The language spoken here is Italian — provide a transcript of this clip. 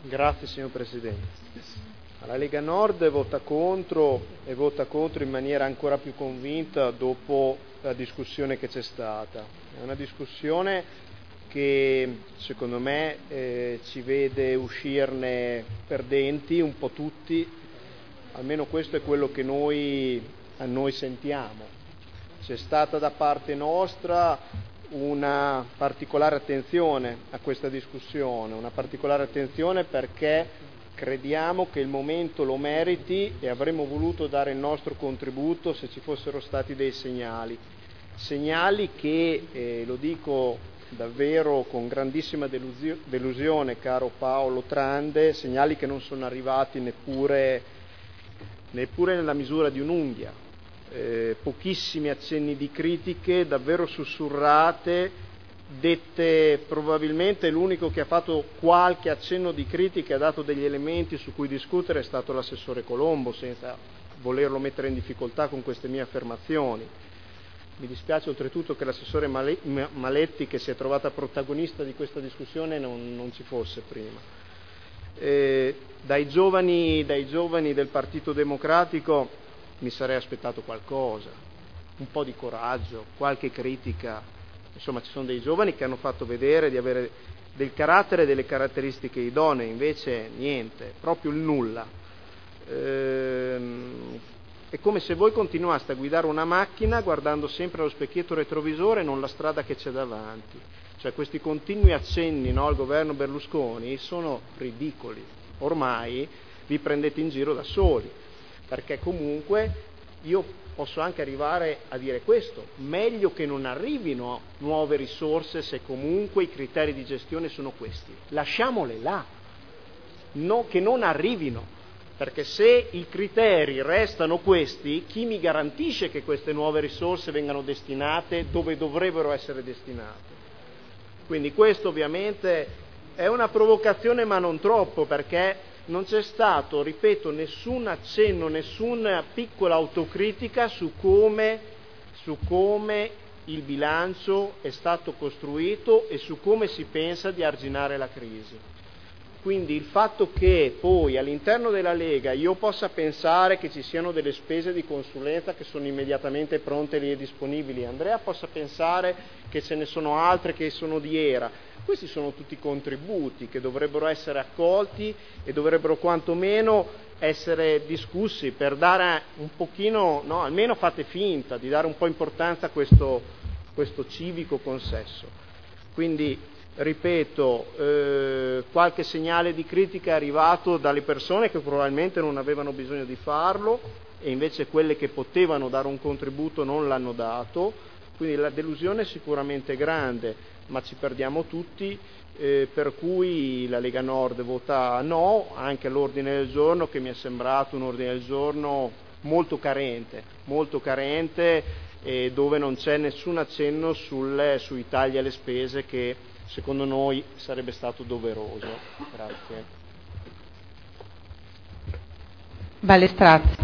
Grazie signor Presidente. La Lega Nord vota contro in maniera ancora più convinta dopo la discussione che c'è stata. È una discussione che secondo me ci vede uscirne perdenti un po' tutti, almeno questo è quello che a noi sentiamo. C'è stata da parte nostra una particolare attenzione a questa discussione, una particolare attenzione perché crediamo che il momento lo meriti e avremmo voluto dare il nostro contributo se ci fossero stati dei segnali che, lo dico davvero con grandissima delusione, caro Paolo Trande, segnali che non sono arrivati neppure nella misura di un'unghia. Pochissimi accenni di critiche, davvero sussurrate, dette probabilmente l'unico che ha fatto qualche accenno di critica e ha dato degli elementi su cui discutere è stato l'assessore Colombo, senza volerlo mettere in difficoltà con queste mie affermazioni. Mi dispiace oltretutto che l'assessore Maletti, che si è trovata protagonista di questa discussione, non ci fosse prima. Dai giovani del Partito Democratico mi sarei aspettato qualcosa, un po' di coraggio, qualche critica. Insomma, ci sono dei giovani che hanno fatto vedere di avere del carattere e delle caratteristiche idonee, invece niente, proprio il nulla. È come se voi continuaste a guidare una macchina guardando sempre allo specchietto retrovisore e non la strada che c'è davanti. Cioè questi continui accenni, no, al governo Berlusconi sono ridicoli. Ormai vi prendete in giro da soli, perché comunque io posso anche arrivare a dire questo: meglio che non arrivino nuove risorse se comunque i criteri di gestione sono questi. Lasciamole là, che non arrivino, perché se i criteri restano questi, chi mi garantisce che queste nuove risorse vengano destinate dove dovrebbero essere destinate? Quindi questo ovviamente è una provocazione, ma non troppo, perché non c'è stato, ripeto, nessun accenno, nessuna piccola autocritica su come il bilancio è stato costruito e su come si pensa di arginare la crisi. Quindi il fatto che poi all'interno della Lega io possa pensare che ci siano delle spese di consulenza che sono immediatamente pronte lì e disponibili, Andrea possa pensare che ce ne sono altre che sono di era, questi sono tutti contributi che dovrebbero essere accolti e dovrebbero quantomeno essere discussi per dare un pochino, no, almeno fate finta di dare un po' importanza a questo civico consesso. Quindi ripeto, qualche segnale di critica è arrivato dalle persone che probabilmente non avevano bisogno di farlo e invece quelle che potevano dare un contributo non l'hanno dato, quindi la delusione è sicuramente grande, ma ci perdiamo tutti, per cui la Lega Nord vota no anche all'ordine del giorno, che mi è sembrato un ordine del giorno molto carente, dove non c'è nessun accenno sui tagli alle spese che secondo noi sarebbe stato doveroso. Grazie. Balestrazzi.